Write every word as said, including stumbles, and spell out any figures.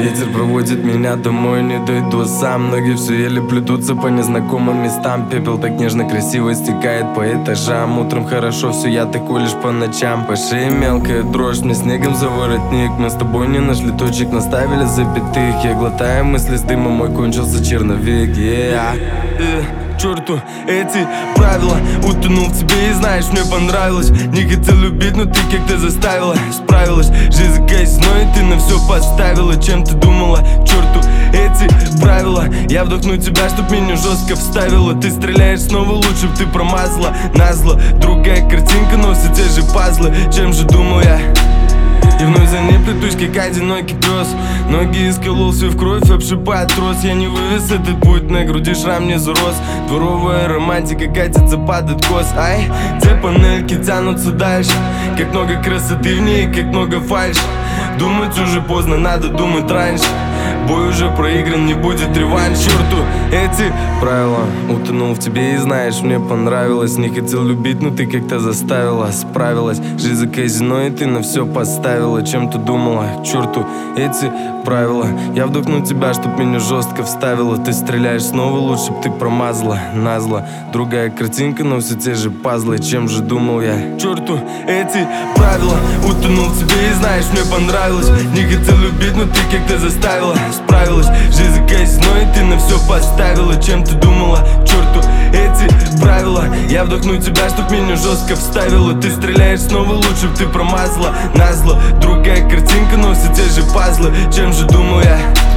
Ветер проводит меня домой, не дойду сам. Ноги все еле плетутся по незнакомым местам. Пепел так нежно красиво стекает по этажам. Утром хорошо, все я такой лишь по ночам. По шее мелкая дрожь, мне снегом за воротник. Мы с тобой не нашли точек, наставили запятых. Я глотаю мысли с дымом, мой кончился черновик. yeah. Черту эти правила, утонул в тебе и знаешь, мне понравилось. Не хотел любить, но ты как-то заставила. Справилась, жизнь казино, и ты на все поставила. Чем ты думала? Черту эти правила. Я вдохну тебя, чтоб меня жестко вставила. Ты стреляешь снова, лучше б ты промазала. Назло, другая картинка, но все те же пазлы. Чем же думал я? И вновь за ней плетусь, как одинокий пес. Ноги исколол, все в кровь обшипает трос. Я не вывез этот путь, на груди шрам не зарос. Дворовая романтика катится под откос. Ай, те панельки тянутся дальше. Как много красоты в ней, как много фальши. Думать уже поздно, надо думать раньше. Бой уже проигран, не будет реванш. Черту эти правила, утонул в тебе и знаешь, мне понравилось. Не хотел любить, но ты как-то заставила. Справилась, жизнь казино, и ты на все поставила. Чем ты думала? Черту эти правила. Я вдохну тебя, чтоб меня жестко вставила. Ты стреляешь снова, лучше б ты промазала. Назло, другая картинка, но все те же пазлы. Чем же думал я? Черту эти правила, утонул в тебе и знаешь, мне понравилось. Не хотел любить, но ты как-то заставила. Справилась, жизнь казино, и ты на все поставила. Чем ты думала? Черту эти правила. Я вдохну тебя, чтоб меня жестко вставила. Ты стреляешь снова, лучше б ты промазала. Назло, другая картинка, но все те же пазлы. Чем же думал я?